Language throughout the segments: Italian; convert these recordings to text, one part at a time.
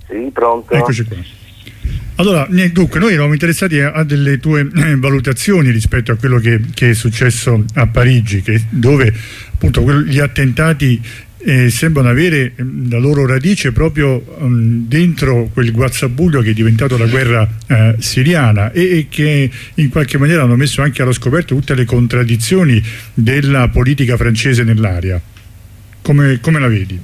Sì, pronto? Eccoci qua. Allora, dunque, noi eravamo interessati a delle tue valutazioni rispetto a quello che è successo a Parigi, dove appunto gli attentati sembrano avere la loro radice proprio dentro quel guazzabuglio che è diventato la guerra siriana e che in qualche maniera hanno messo anche allo scoperto tutte le contraddizioni della politica francese nell'area. Come la vedi?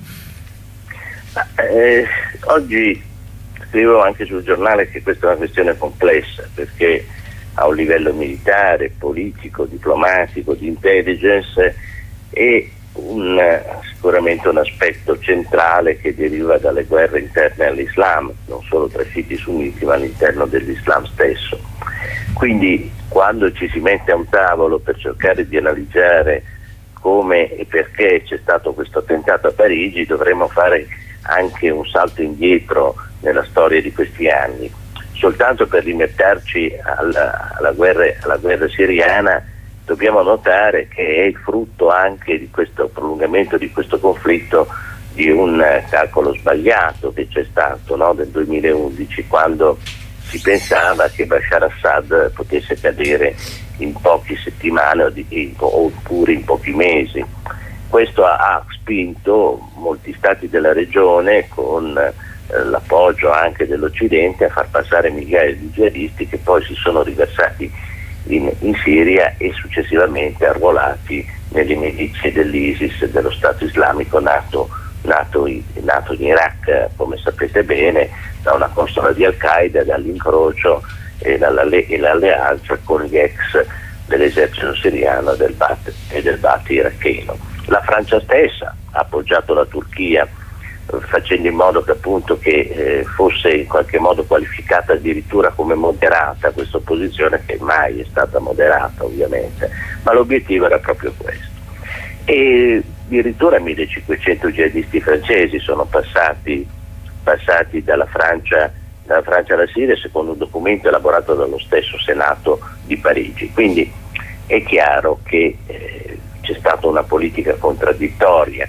Oggi scrivo anche sul giornale che questa è una questione complessa, perché a un livello militare, politico, diplomatico, di intelligence è sicuramente un aspetto centrale che deriva dalle guerre interne all'Islam, non solo tra sciiti sunniti ma all'interno dell'Islam stesso. Quindi quando ci si mette a un tavolo per cercare di analizzare come e perché c'è stato questo attentato a Parigi, dovremmo fare anche un salto indietro nella storia di questi anni. Soltanto per rimetterci alla guerra siriana dobbiamo notare che è il frutto anche di questo prolungamento di questo conflitto di un calcolo sbagliato che c'è stato, no? Del 2011, quando si pensava che Bashar Assad potesse cadere in poche settimane oppure in pochi mesi. Questo ha spinto molti stati della regione, con l'appoggio anche dell'Occidente, a far passare migliaia di jihadisti che poi si sono riversati in Siria e successivamente arruolati nelle milizie dell'ISIS, dello Stato islamico nato in Iraq, come sapete bene, da una costola di Al-Qaeda, dall'incrocio e l'alleanza con gli ex dell'esercito siriano e del Ba'ath iracheno. La Francia stessa ha appoggiato la Turchia, facendo in modo che appunto fosse in qualche modo qualificata addirittura come moderata questa opposizione, che mai è stata moderata ovviamente, ma l'obiettivo era proprio questo. E addirittura 1500 jihadisti francesi sono passati dalla Francia alla Siria, secondo un documento elaborato dallo stesso Senato di Parigi. Quindi è chiaro che c'è stata una politica contraddittoria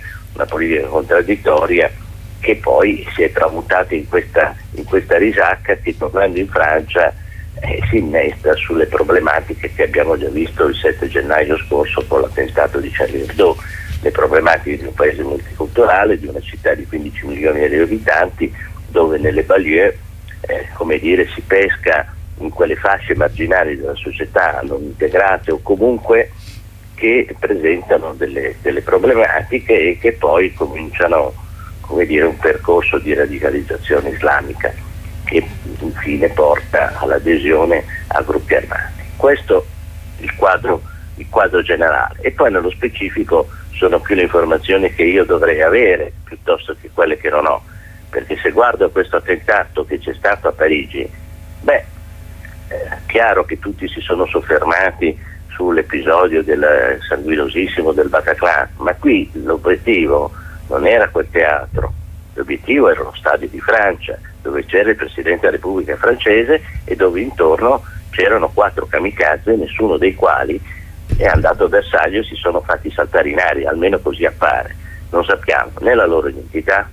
che poi si è tramutata in questa risacca che, tornando in Francia, si innesta sulle problematiche che abbiamo già visto il 7 gennaio scorso con l'attentato di Charlie Hebdo, le problematiche di un paese multiculturale, di una città di 15 milioni di abitanti, dove nelle banlieue si pesca in quelle fasce marginali della società non integrate o comunque che presentano delle problematiche e che poi cominciano un percorso di radicalizzazione islamica che infine porta all'adesione a gruppi armati. Questo è il quadro generale, e poi nello specifico sono più le informazioni che io dovrei avere piuttosto che quelle che non ho, perché se guardo questo attentato che c'è stato a Parigi, è chiaro che tutti si sono soffermati sull'episodio del sanguinosissimo del Bataclan, ma qui l'obiettivo non era quel teatro, l'obiettivo era lo stadio di Francia, dove c'era il Presidente della Repubblica francese e dove intorno c'erano 4 kamikaze, nessuno dei quali è andato a Versailles e si sono fatti saltare in aria, almeno così appare. Non sappiamo né la loro identità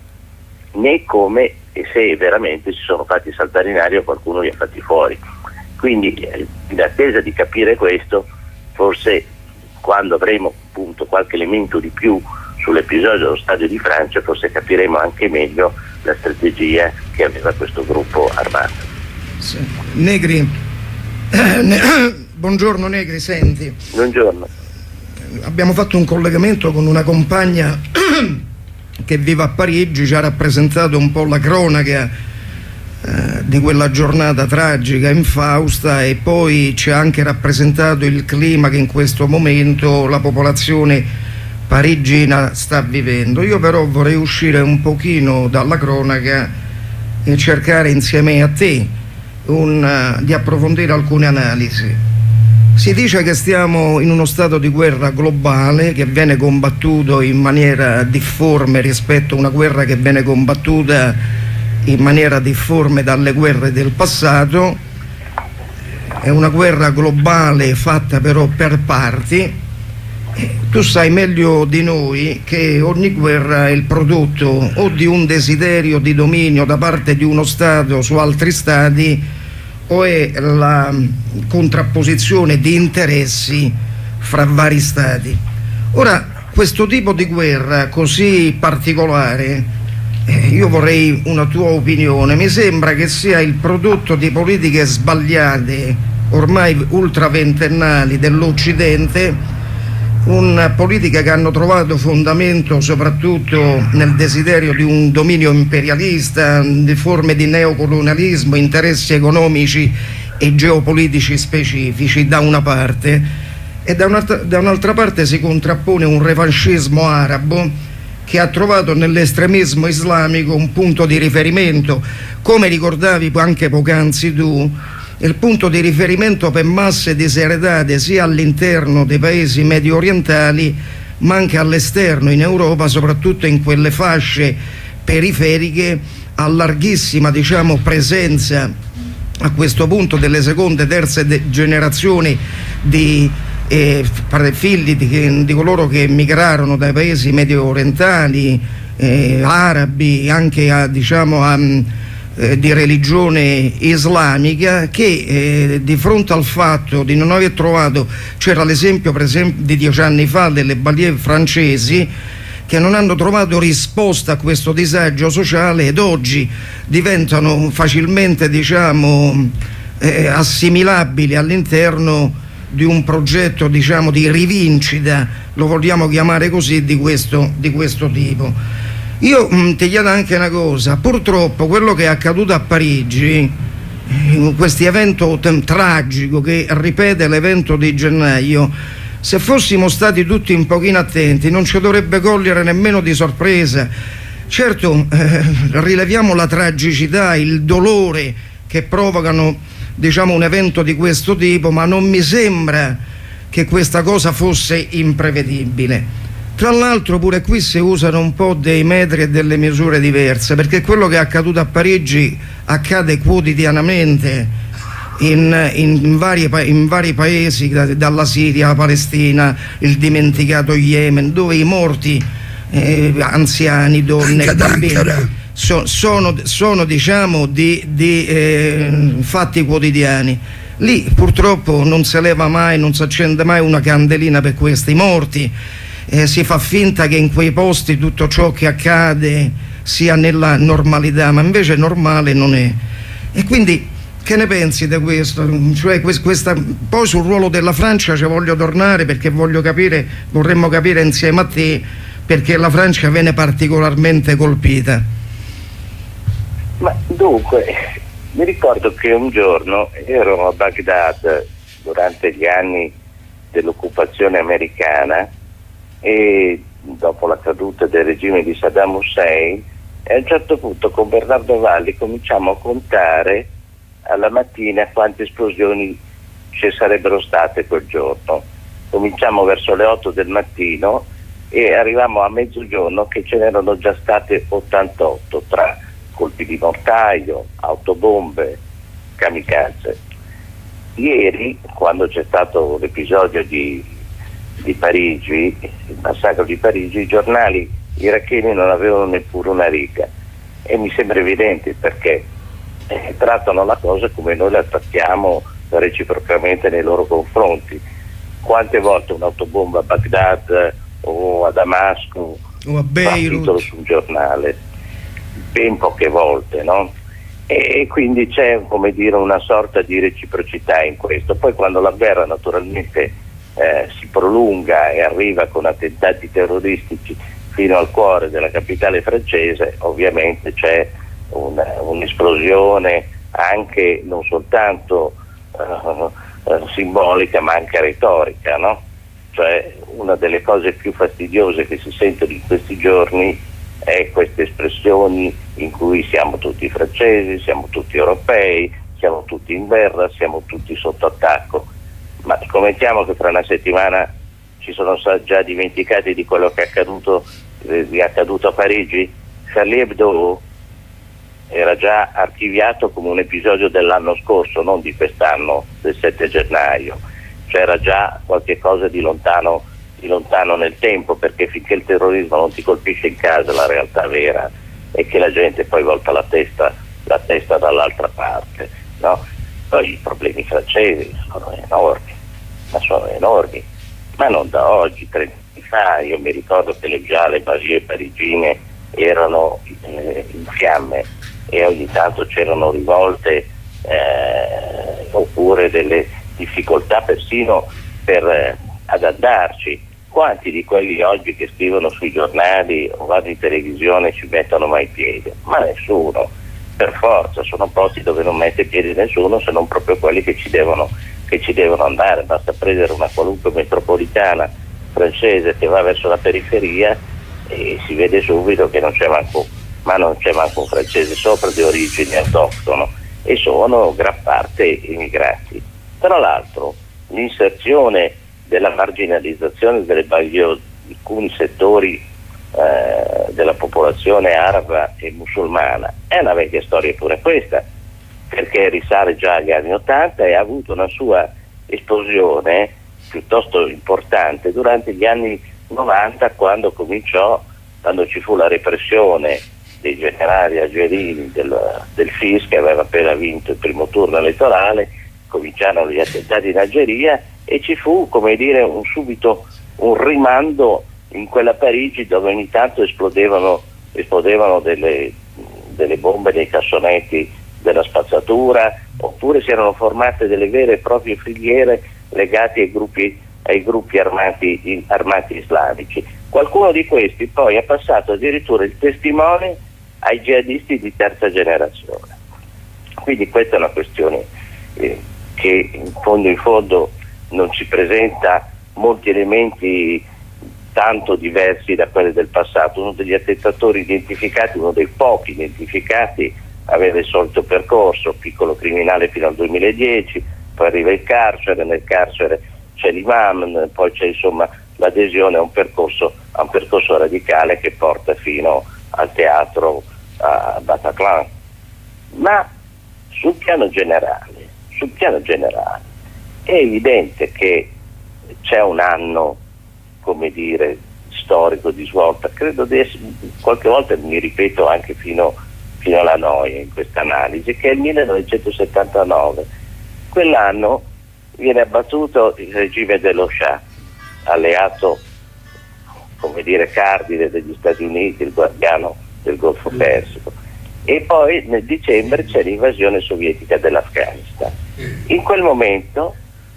né come e se veramente si sono fatti saltare in aria o qualcuno li ha fatti fuori. Quindi in attesa di capire questo, forse quando avremo appunto qualche elemento di più sull'episodio dello stadio di Francia, forse capiremo anche meglio la strategia che aveva questo gruppo armato. Sì. Negri, buongiorno Negri, senti. Buongiorno. Abbiamo fatto un collegamento con una compagna che vive a Parigi, ci ha rappresentato un po' la cronaca di quella giornata tragica, infausta, e poi ci ha anche rappresentato il clima che in questo momento la popolazione parigina sta vivendo. Io però vorrei uscire un pochino dalla cronaca e cercare insieme a te di approfondire alcune analisi. Si dice che stiamo in uno stato di guerra globale che viene combattuto in maniera difforme rispetto a una guerra che viene combattuta in maniera difforme dalle guerre del passato. È una guerra globale fatta però per parti, Tu sai meglio di noi che ogni guerra è il prodotto o di un desiderio di dominio da parte di uno Stato su altri Stati, o è la contrapposizione di interessi fra vari Stati. Ora, questo tipo di guerra così particolare, io vorrei una tua opinione. Mi sembra che sia il prodotto di politiche sbagliate, ormai ultraventennali dell'Occidente, una politica che hanno trovato fondamento soprattutto nel desiderio di un dominio imperialista, di forme di neocolonialismo, interessi economici e geopolitici specifici da una parte, e da un'altra parte si contrappone un revanchismo arabo che ha trovato nell'estremismo islamico un punto di riferimento, come ricordavi anche poc'anzi tu, il punto di riferimento per masse diseredate sia all'interno dei paesi medio orientali ma anche all'esterno, in Europa, soprattutto in quelle fasce periferiche a larghissima, diciamo, presenza a questo punto delle seconde, terze generazioni di figli di coloro che emigrarono dai paesi medio orientali, arabi, anche di religione islamica, che di fronte al fatto di non aver trovato, c'era l'esempio per esempio di 10 anni fa delle banlieue francesi che non hanno trovato risposta a questo disagio sociale, ed oggi diventano facilmente, diciamo, assimilabili all'interno di un progetto, diciamo, di rivincita, lo vogliamo chiamare così, di questo tipo. Io ti chiedo anche una cosa: purtroppo quello che è accaduto a Parigi, questo evento tragico che ripete l'evento di gennaio, se fossimo stati tutti un pochino attenti non ci dovrebbe cogliere nemmeno di sorpresa. Certo, rileviamo la tragicità, il dolore che provocano, diciamo, un evento di questo tipo, ma non mi sembra che questa cosa fosse imprevedibile. Tra l'altro pure qui si usano un po' dei metri e delle misure diverse, perché quello che è accaduto a Parigi accade quotidianamente in vari paesi, dalla Siria alla Palestina, il dimenticato Yemen, dove i morti, anziani, donne, bambini, sono diciamo di fatti quotidiani. Lì purtroppo non si leva mai, non si accende mai una candelina per questi morti. Si fa finta che in quei posti tutto ciò che accade sia nella normalità, ma invece normale non è. E quindi che ne pensi di questo? Cioè, poi sul ruolo della Francia ci voglio tornare, perché vorremmo capire insieme a te perché la Francia viene particolarmente colpita. Ma dunque, mi ricordo che un giorno ero a Baghdad durante gli anni dell'occupazione americana, e dopo la caduta del regime di Saddam Hussein, e a un certo punto con Bernardo Valli cominciamo a contare alla mattina quante esplosioni ci sarebbero state quel giorno. Cominciamo verso le 8 del mattino e arrivavamo a mezzogiorno che ce n'erano già state 88, tra colpi di mortaio, autobombe, kamikaze. Ieri, quando c'è stato l'episodio di Parigi, il massacro di Parigi, i giornali iracheni non avevano neppure una riga, e mi sembra evidente perché trattano la cosa come noi la trattiamo reciprocamente nei loro confronti. Quante volte un'autobomba a Baghdad o a Damasco o a Beirut titolo su un giornale? Ben poche volte, no? E quindi c'è, come dire, una sorta di reciprocità in questo. Poi quando la guerra naturalmente si prolunga e arriva con attentati terroristici fino al cuore della capitale francese, ovviamente c'è un'esplosione anche non soltanto simbolica ma anche retorica, no? Cioè, una delle cose più fastidiose che si sentono in questi giorni è queste espressioni in cui siamo tutti francesi, siamo tutti europei, siamo tutti in guerra, siamo tutti sotto attacco. Ma scommettiamo che fra una settimana ci sono già dimenticati di quello che è accaduto a Parigi? Charlie Hebdo era già archiviato come un episodio dell'anno scorso, non di quest'anno, del 7 gennaio. C'era già qualche cosa di lontano di lontano nel tempo, perché finché il terrorismo non ti colpisce in casa, la realtà vera è che la gente poi volta la testa dall'altra parte, no? Poi i problemi francesi sono enormi, ma non da oggi. 30 anni fa io mi ricordo che le gialle banlieue parigine erano in fiamme e ogni tanto c'erano rivolte oppure delle difficoltà persino ad andarci. Quanti di quelli oggi che scrivono sui giornali o vanno in televisione ci mettono mai piede? Ma nessuno, per forza. Sono posti dove non mette piede nessuno, se non proprio quelli che ci devono andare. Basta prendere una qualunque metropolitana francese che va verso la periferia e si vede subito che non c'è manco un francese sopra di origine autoctono, e sono gran parte immigrati. Tra l'altro l'inserzione della marginalizzazione delle banlieue di alcuni settori della popolazione araba e musulmana è una vecchia storia pure questa, perché risale già agli anni 80 e ha avuto una sua esplosione piuttosto importante durante gli anni 90, quando ci fu la repressione dei generali algerini del FIS, che aveva appena vinto il primo turno elettorale. Cominciarono gli attentati in Algeria e ci fu, come dire, subito un rimando in quella Parigi, dove ogni tanto esplodevano delle bombe nei cassonetti della spazzatura, oppure si erano formate delle vere e proprie filiere legate ai gruppi armati islamici. Qualcuno di questi poi ha passato addirittura il testimone ai jihadisti di terza generazione. Quindi questa è una questione che in fondo non ci presenta molti elementi tanto diversi da quelli del passato. Uno degli attentatori identificati, uno dei pochi identificati, aveva il solito percorso: piccolo criminale fino al 2010, poi arriva il carcere, nel carcere c'è l'imam, poi c'è insomma l'adesione a un percorso radicale che porta fino al teatro a Bataclan. Ma sul piano generale è evidente che c'è un anno, come dire, storico di svolta. Credo di essere, qualche volta mi ripeto anche fino alla noia in questa analisi, che è il 1979. Quell'anno viene abbattuto il regime dello Shah, alleato, come dire, cardine degli Stati Uniti, il guardiano del Golfo Persico, e poi nel dicembre c'è l'invasione sovietica dell'Afghanistan. In quel momento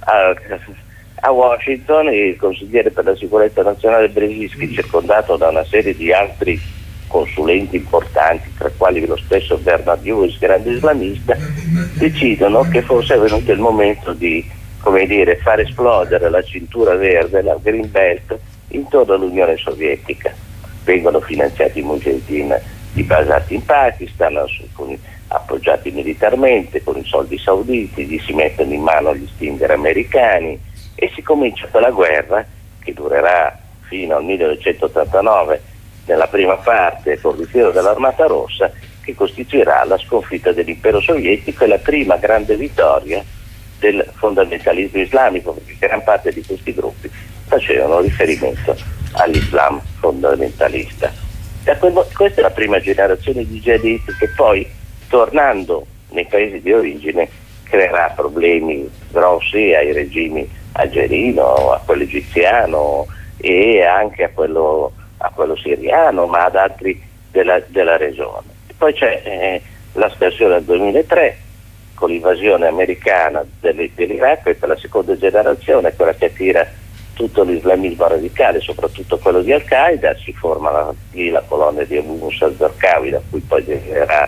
a Washington il consigliere per la sicurezza nazionale Brzezinski, circondato da una serie di altri consulenti importanti, tra i quali lo stesso Bernard Lewis, grande islamista, decidono che forse è venuto il momento di, come dire, far esplodere la cintura verde, la Green Belt, intorno all'Unione Sovietica. Vengono finanziati i mujahideen basati in Pakistan, appoggiati militarmente con i soldi sauditi, gli si mettono in mano gli Stinger americani e si comincia quella guerra che durerà fino al 1989 nella prima parte col ritiro dell'Armata Rossa, che costituirà la sconfitta dell'impero sovietico e la prima grande vittoria del fondamentalismo islamico, perché gran parte di questi gruppi facevano riferimento all'Islam fondamentalista. Questa è la prima generazione di jihadisti che poi, tornando nei paesi di origine, creerà problemi grossi ai regimi algerino, a quello egiziano e anche a quello siriano, ma ad altri della regione. Poi c'è la scansione del 2003 con l'invasione americana dell'Iraq. Questa è la seconda generazione, quella che attira tutto l'islamismo radicale, soprattutto quello di Al-Qaeda. Si forma lì la colonia di Abu Musa al-Zarqawi, da cui poi deriverà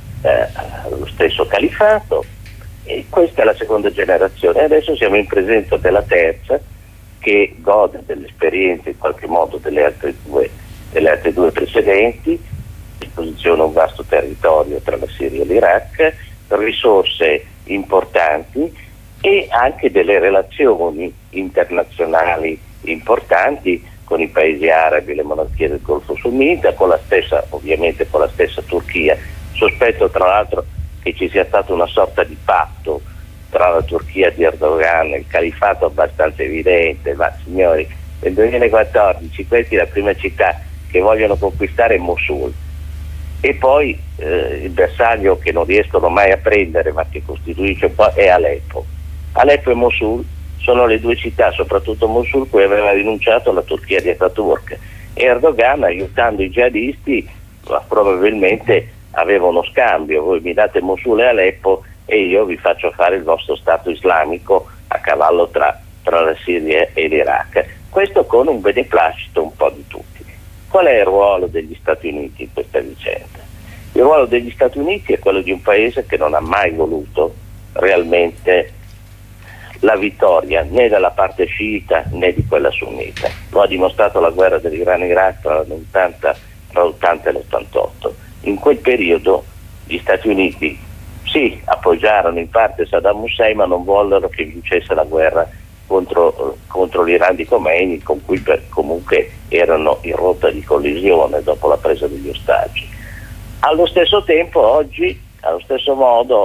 lo stesso califato, e questa è la seconda generazione. Adesso siamo in presenza della terza, che gode dell'esperienza in qualche modo delle altre due precedenti, disposiziona un vasto territorio tra la Siria e l'Iraq, risorse importanti e anche delle relazioni internazionali importanti con i paesi arabi, le monarchie del Golfo Sunnita, ovviamente con la stessa Turchia. Sospetto tra l'altro che ci sia stato una sorta di patto tra la Turchia di Erdogan e il califato abbastanza evidente, ma signori, nel 2014 questi la prima città che vogliono conquistare è Mosul, e poi il bersaglio che non riescono mai a prendere ma che costituisce un po' è Aleppo. Aleppo e Mosul sono le due città, soprattutto Mosul, cui aveva rinunciato la Turchia di Ataturk. Erdogan, aiutando i jihadisti, probabilmente aveva uno scambio: voi mi date Mosul e Aleppo e io vi faccio fare il vostro Stato islamico a cavallo tra la Siria e l'Iraq. Questo con un beneplacito un po' di tutti. Qual è il ruolo degli Stati Uniti in questa vicenda? Il ruolo degli Stati Uniti è quello di un paese che non ha mai voluto realmente la vittoria né dalla parte sciita né di quella sunnita. Lo ha dimostrato la guerra dell'Iran-Iraq tra l'80 e l'88. In quel periodo gli Stati Uniti sì, appoggiarono in parte Saddam Hussein, ma non vollero che vincesse la guerra contro l'Iran di Khomeini, con cui comunque erano in rotta di collisione dopo la presa degli ostaggi. Allo stesso modo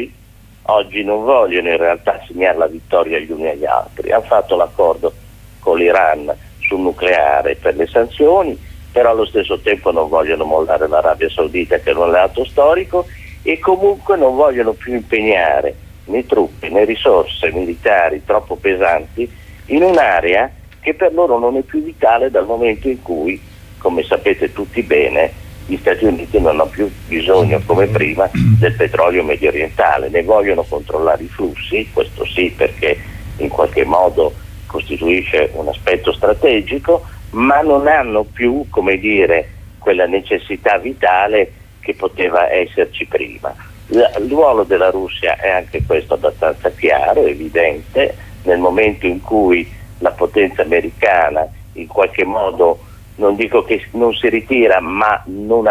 oggi non vogliono in realtà segnare la vittoria gli uni agli altri. Hanno fatto l'accordo con l'Iran sul nucleare per le sanzioni, però allo stesso tempo non vogliono mollare l'Arabia Saudita, che è un alleato storico, e comunque non vogliono più impegnare né truppe né risorse militari troppo pesanti in un'area che per loro non è più vitale, dal momento in cui, come sapete tutti bene, gli Stati Uniti non hanno più bisogno come prima del petrolio medio orientale. Ne vogliono controllare i flussi, questo sì, perché in qualche modo costituisce un aspetto strategico, ma non hanno più, come dire, quella necessità vitale che poteva esserci prima. Il ruolo della Russia è anche questo abbastanza chiaro, evidente, nel momento in cui la potenza americana in qualche modo, non dico che non si ritira, ma non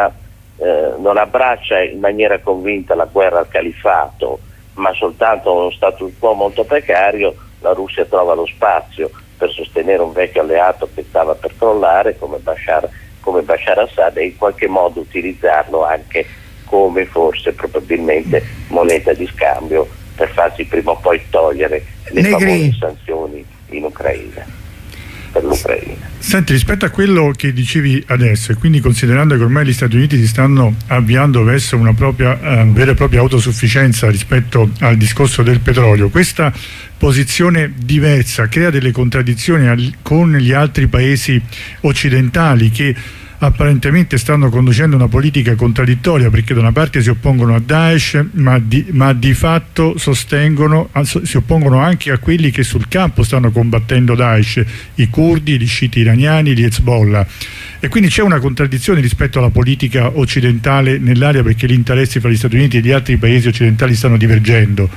abbraccia in maniera convinta la guerra al califfato, ma soltanto uno status quo molto precario, la Russia trova lo spazio per sostenere un vecchio alleato che stava per crollare come Bashar Assad, e in qualche modo utilizzarlo anche come forse probabilmente moneta di scambio per farsi prima o poi togliere le famose sanzioni in Ucraina, per l'Ucraina. Senti, rispetto a quello che dicevi adesso, e quindi considerando che ormai gli Stati Uniti si stanno avviando verso una propria vera e propria autosufficienza rispetto al discorso del petrolio, questa posizione diversa crea delle contraddizioni con gli altri paesi occidentali che apparentemente stanno conducendo una politica contraddittoria, perché da una parte si oppongono a Daesh ma di fatto si oppongono anche a quelli che sul campo stanno combattendo Daesh, i curdi, gli sciiti iraniani, gli Hezbollah, e quindi c'è una contraddizione rispetto alla politica occidentale nell'area, perché gli interessi fra gli Stati Uniti e gli altri paesi occidentali stanno divergendo.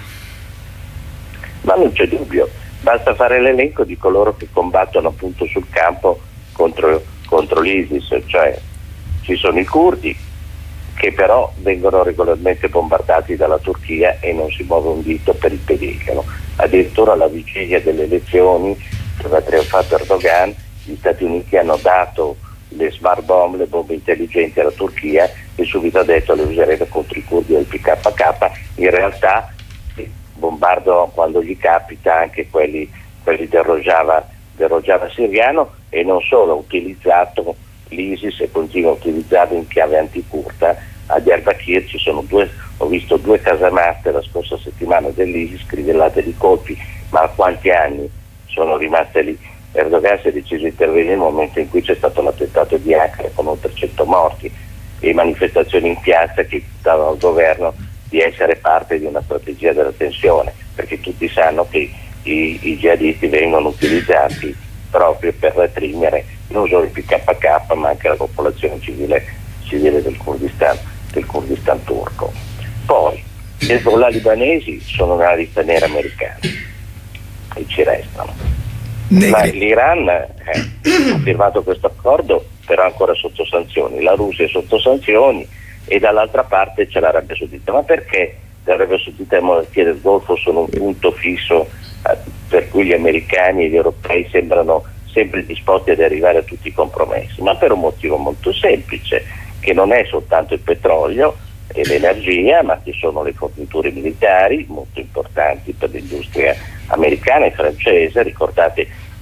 Ma non c'è dubbio, basta fare l'elenco di coloro che combattono appunto sul campo contro l'ISIS, cioè ci sono i curdi che però vengono regolarmente bombardati dalla Turchia e non si muove un dito per impedirlo. Addirittura alla vigilia delle elezioni, dove ha trionfato Erdogan, gli Stati Uniti hanno dato le smart bomb, le bombe intelligenti alla Turchia, e subito ha detto le useremo contro i curdi del PKK. In realtà bombardano quando gli capita anche quelli del Rojava siriano, e non solo, ha utilizzato l'ISIS e continua a utilizzarlo in chiave anticurta. A Diyarbakir ho visto due casamatte la scorsa settimana dell'ISIS scrivellate di colpi, ma a quanti anni sono rimaste lì? Erdogan si è deciso di intervenire nel momento in cui c'è stato l'attentato di Ankara con oltre 100 morti e manifestazioni in piazza che davano al governo di essere parte di una strategia della tensione, perché tutti sanno che i jihadisti vengono utilizzati proprio per reprimere non solo il PKK ma anche la popolazione civile del Kurdistan turco. Poi gli Hezbollah libanesi sono nella lista nera americana e ci restano. Ma l'Iran ha firmato questo accordo, però ancora sotto sanzioni. La Russia è sotto sanzioni e dall'altra parte c'è l'Arabia Saudita. Ma perché l'Arabia Saudita e le monarchie del Golfo sono un punto fisso per cui gli americani e gli europei sembrano sempre disposti ad arrivare a tutti i compromessi? Ma per un motivo molto semplice, che non è soltanto il petrolio e l'energia, ma che sono le forniture militari molto importanti per l'industria americana e francese. Ricordate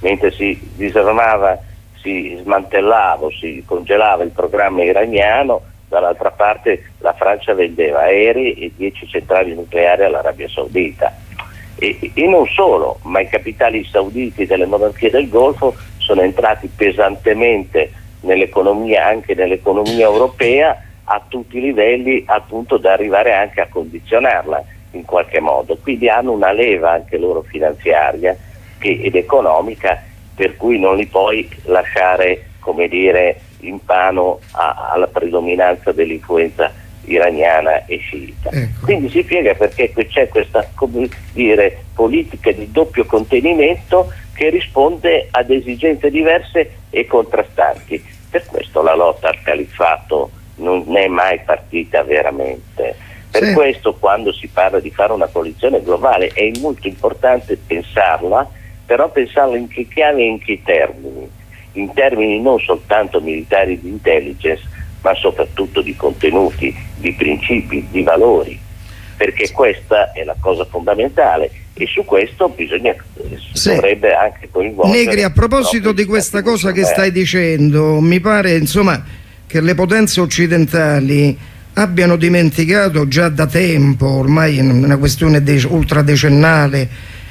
mentre si disarmava, si smantellava, si congelava il programma iraniano, dall'altra parte la Francia vendeva aerei e 10 centrali nucleari all'Arabia Saudita. E non solo, ma i capitali sauditi delle monarchie del Golfo sono entrati pesantemente nell'economia, anche nell'economia europea, a tutti i livelli, al punto da arrivare anche a condizionarla in qualche modo. Quindi hanno una leva anche loro finanziaria ed economica, per cui non li puoi lasciare, come dire, in mano alla predominanza dell'influenza iraniana e sciita. Ecco. Quindi si spiega perché c'è questa, come dire, politica di doppio contenimento che risponde ad esigenze diverse e contrastanti. Per questo la lotta al califfato non è mai partita veramente. Per Sì. questo quando si parla di fare una coalizione globale è molto importante pensarla, però pensarla in che chiave e in che termini. In termini non soltanto militari di intelligence, ma soprattutto di contenuti, di principi, di valori, perché questa è la cosa fondamentale e su questo bisogna, Sì. dovrebbe anche coinvolgere. Negri, a proposito di questa cosa che stai dicendo, mi pare insomma che le potenze occidentali abbiano dimenticato già da tempo, ormai è una questione ultradecennale,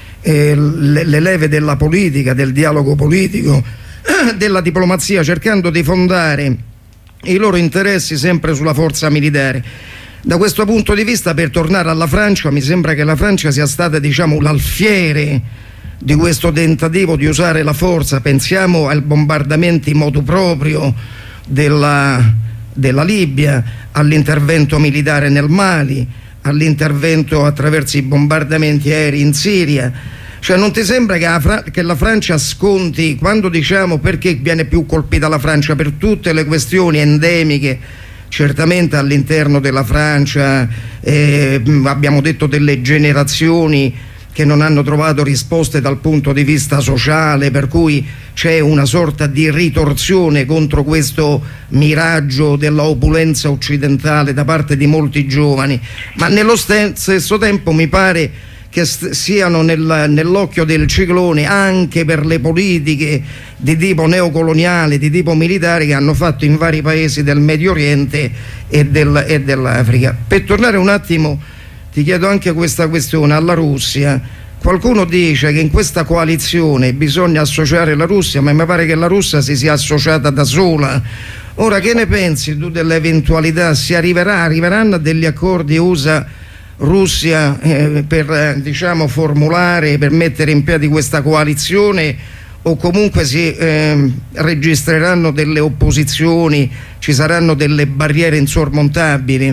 le leve della politica, del dialogo politico, della diplomazia, cercando di fondare i loro interessi sempre sulla forza militare. Da questo punto di vista, per tornare alla Francia, mi sembra che la Francia sia stata, diciamo, l'alfiere di questo tentativo di usare la forza. Pensiamo ai bombardamenti motu proprio della Libia, all'intervento militare nel Mali, all'intervento attraverso i bombardamenti aerei in Siria. Cioè, non ti sembra che la Francia sconti, quando diciamo perché viene più colpita la Francia? Per tutte le questioni endemiche, certamente all'interno della Francia, abbiamo detto delle generazioni che non hanno trovato risposte dal punto di vista sociale, per cui c'è una sorta di ritorsione contro questo miraggio della opulenza occidentale da parte di molti giovani, ma nello stesso tempo mi pare che siano nell'occhio del ciclone anche per le politiche di tipo neocoloniale, di tipo militare, che hanno fatto in vari paesi del Medio Oriente e dell'Africa. Per tornare un attimo, ti chiedo anche questa questione alla Russia. Qualcuno dice che in questa coalizione bisogna associare la Russia, ma mi pare che la Russia si sia associata da sola. Ora, che ne pensi tu dell'eventualità? Arriveranno a degli accordi USA-Russia per diciamo formulare, per mettere in piedi questa coalizione, o comunque si registreranno delle opposizioni, ci saranno delle barriere insormontabili?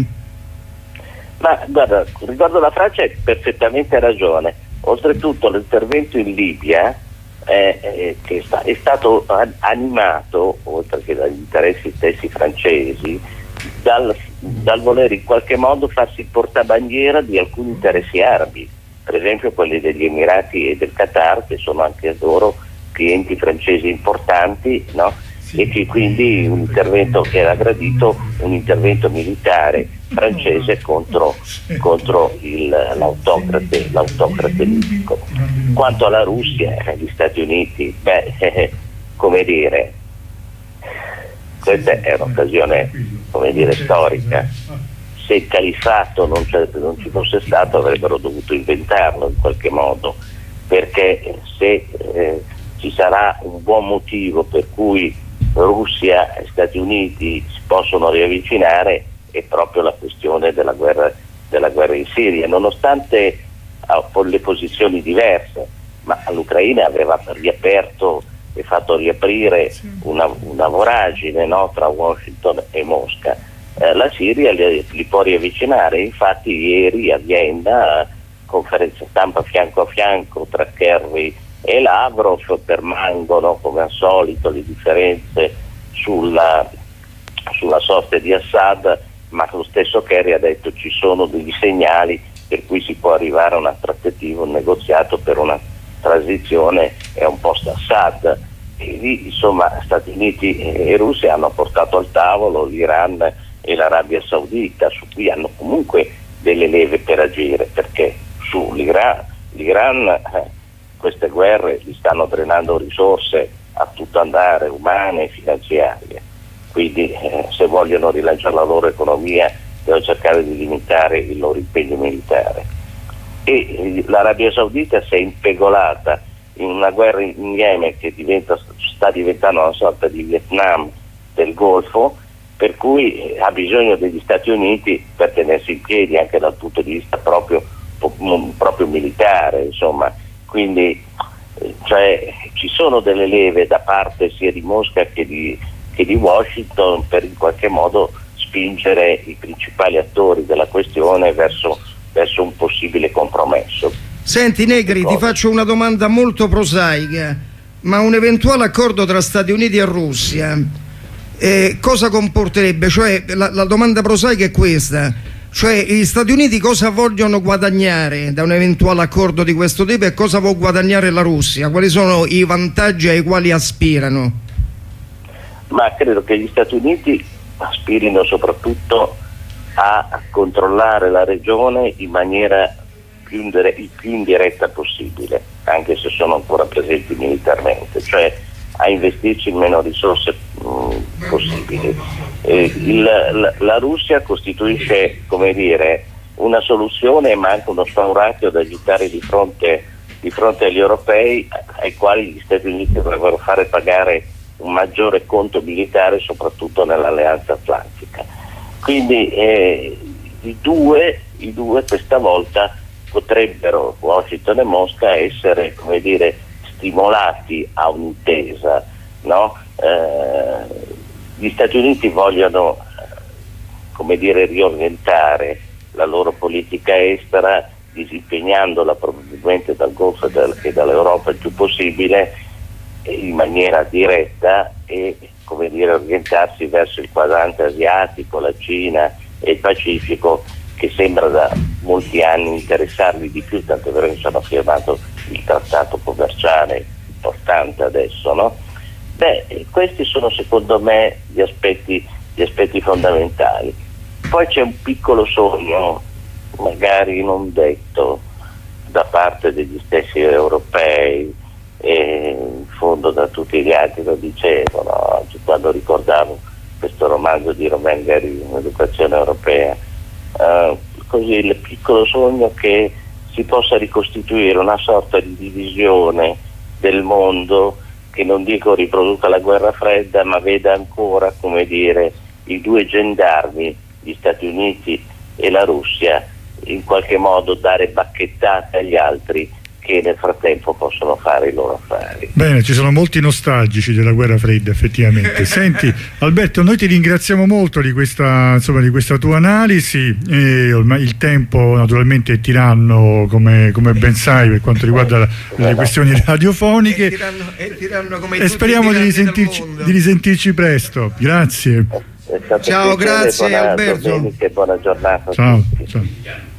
Ma guarda, riguardo la Francia hai perfettamente ragione. Oltretutto l'intervento in Libia che è stato animato, oltre che dagli interessi stessi francesi, dal voler in qualche modo farsi portabandiera di alcuni interessi arabi, per esempio quelli degli Emirati e del Qatar, che sono anche loro clienti francesi importanti, no? Sì. E che quindi un intervento che era gradito, un intervento militare francese contro l'autocrate libico. Quanto alla Russia, gli Stati Uniti, come dire, questa è un'occasione, come dire, storica. Se il califfato non ci fosse stato, avrebbero dovuto inventarlo in qualche modo, perché se ci sarà un buon motivo per cui Russia e Stati Uniti si possono riavvicinare, è proprio la questione della guerra in Siria, nonostante le posizioni diverse, ma l'Ucraina aveva riaperto e fatto riaprire una voragine, no, tra Washington e Mosca. La Siria li può riavvicinare, infatti ieri a Vienna, conferenza stampa fianco a fianco tra Kerry e Lavrov, permangono come al solito le differenze sulla sorte di Assad, ma lo stesso Kerry ha detto ci sono degli segnali per cui si può arrivare a una trattativa, un negoziato per una transizione e un post Assad. E lì insomma Stati Uniti e Russia hanno portato al tavolo l'Iran e l'Arabia Saudita, su cui hanno comunque delle leve per agire, perché l'Iran queste guerre gli stanno drenando risorse a tutto andare, umane e finanziarie, quindi se vogliono rilanciare la loro economia devono cercare di limitare il loro impegno militare. E l'Arabia Saudita si è impegolata in una guerra in Yemen che sta diventando una sorta di Vietnam del Golfo, per cui ha bisogno degli Stati Uniti per tenersi in piedi anche dal punto di vista proprio militare, insomma. Quindi ci sono delle leve da parte sia di Mosca che di Washington per in qualche modo spingere i principali attori della questione verso un possibile compromesso. Senti Negri, ti faccio una domanda molto prosaica, ma un eventuale accordo tra Stati Uniti e Russia cosa comporterebbe? Cioè, la domanda prosaica è questa: cioè, gli Stati Uniti cosa vogliono guadagnare da un eventuale accordo di questo tipo e cosa vuol guadagnare la Russia? Quali sono i vantaggi ai quali aspirano? Ma credo che gli Stati Uniti aspirino soprattutto a controllare la regione in maniera il più indiretta possibile, anche se sono ancora presenti militarmente, cioè a investirci il meno risorse possibili. La Russia costituisce, come dire, una soluzione ma anche uno spauracchio da agitare di fronte agli europei, ai quali gli Stati Uniti dovrebbero fare pagare un maggiore conto militare, soprattutto nell'alleanza atlantica. Quindi i due questa volta potrebbero, Washington e Mosca, essere, come dire, stimolati a un'intesa, no? Gli Stati Uniti vogliono, come dire, riorientare la loro politica estera, disimpegnandola probabilmente dal Golfo e dall'Europa il più possibile in maniera diretta e, come dire, orientarsi verso il quadrante asiatico, la Cina e il Pacifico, che sembra da molti anni interessarli di più, tanto è vero che hanno firmato il trattato commerciale importante adesso, no? Questi sono secondo me gli aspetti fondamentali. Poi c'è un piccolo sogno, magari non detto, da parte degli stessi europei e in fondo da tutti gli altri lo dicevano, oggi quando ricordavo questo romanzo di Romain Gary, Un'educazione europea, così il piccolo sogno che si possa ricostituire una sorta di divisione del mondo che, non dico riproduca la guerra fredda, ma veda ancora, come dire, i due gendarmi, gli Stati Uniti e la Russia, in qualche modo dare bacchettate agli altri che nel frattempo possono fare i loro affari. Bene, ci sono molti nostalgici della guerra fredda, effettivamente. Senti Alberto, noi ti ringraziamo molto di questa tua analisi, e ormai il tempo naturalmente è tiranno, come ben sai, per quanto riguarda le questioni radiofoniche, e speriamo di risentirci presto. Grazie. Ciao, grazie Alberto. Buona giornata. Ciao.